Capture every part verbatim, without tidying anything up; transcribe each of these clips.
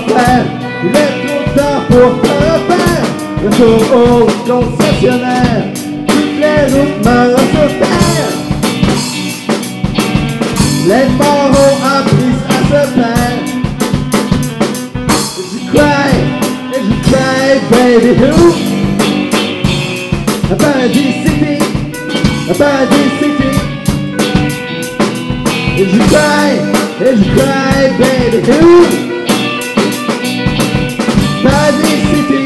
l'enfer. Il est trop tard pour te refaire. Retour au concessionnaire. Toutes les routes me ressortèrent. Les morts ont appris à se plaire. You cry, and you cry, baby, who? A paradise city, a paradise city. And you cry, and you cry, baby, who? Paradise city.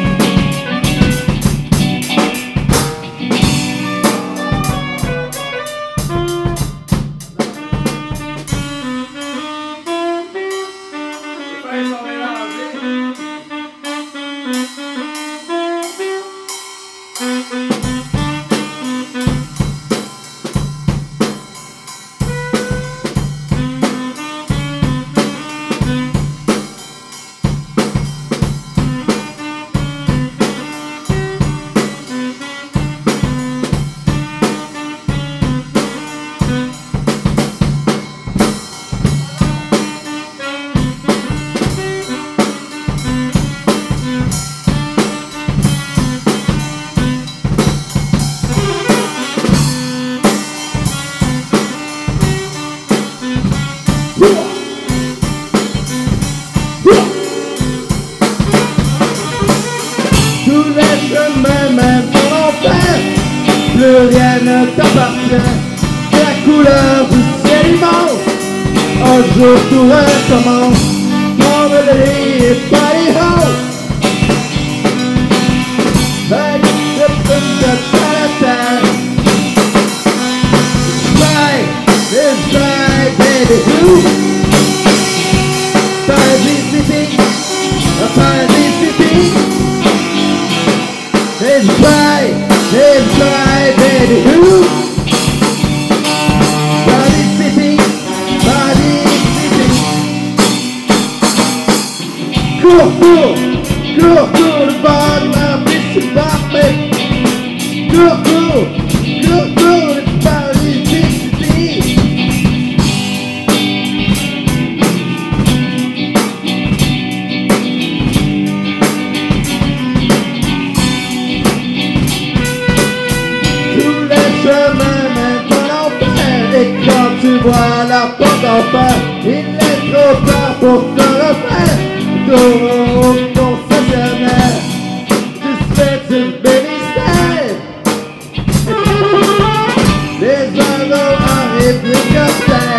Tous les chemins mènent en enfer. Plus rien ne t'appartient. La couleur du ciel immense. Un jour tout recommence. Prends le lit et pas les hausses. Avec le feu de la terre. Fly, it's fly, baby, who? Paradise city, a paradise city. It's fly, it's fly, baby, who? Paradise city, paradise city. Cours, cours, cours, cours, le bord de la piste est parfait. Cours, cours, cours, cours, le paradise city. Chemin mène en enfer. Et quand tu vois la porte en fer, il est trop tard pour te refaire. Retour au concessionnaire. Tu fais du bénistère. Les oiseaux arrivent du café.